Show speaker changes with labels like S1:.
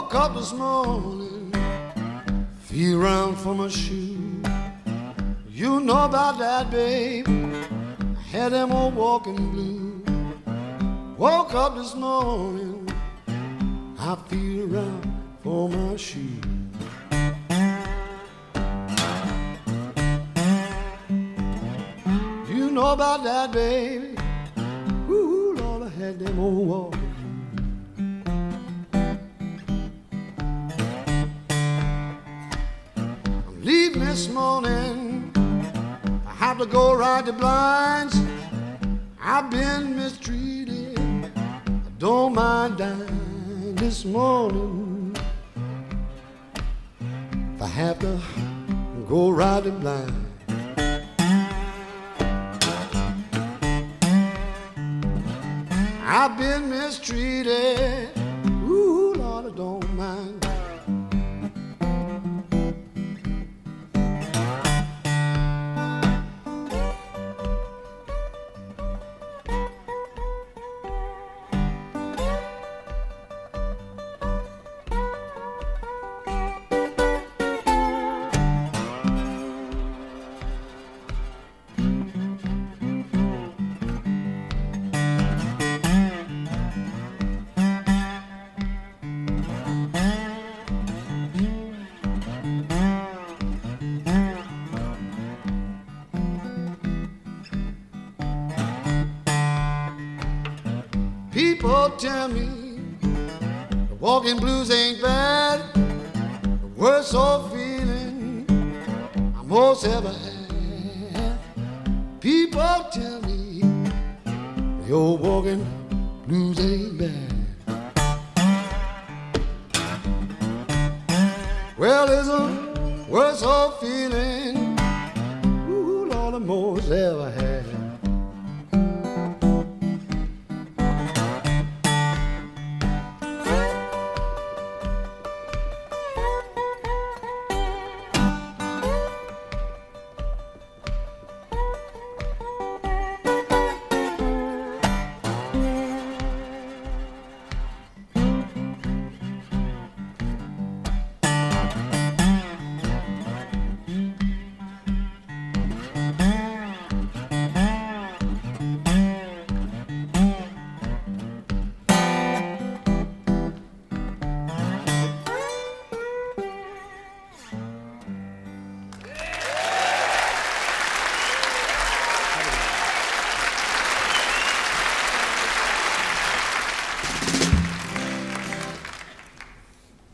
S1: Woke up this morning, feel around for my shoe. You know about that, babe. I had them old walking blues. Woke up this morning, I feel around for my shoe. You know about that, baby. Ooh, Lord, I had them old walking. Leaving this morning, I have to go ride the blinds. I've been mistreated, I don't mind dying this morning. If I have to go ride the blinds. I've been mistreated, ooh, Lord, I don't mind. People tell me the walking blues ain't bad. The worst old feeling I most ever had. People tell me the old walking blues ain't bad. Well, it's a worst old feeling, ooh, Lord, I most ever had.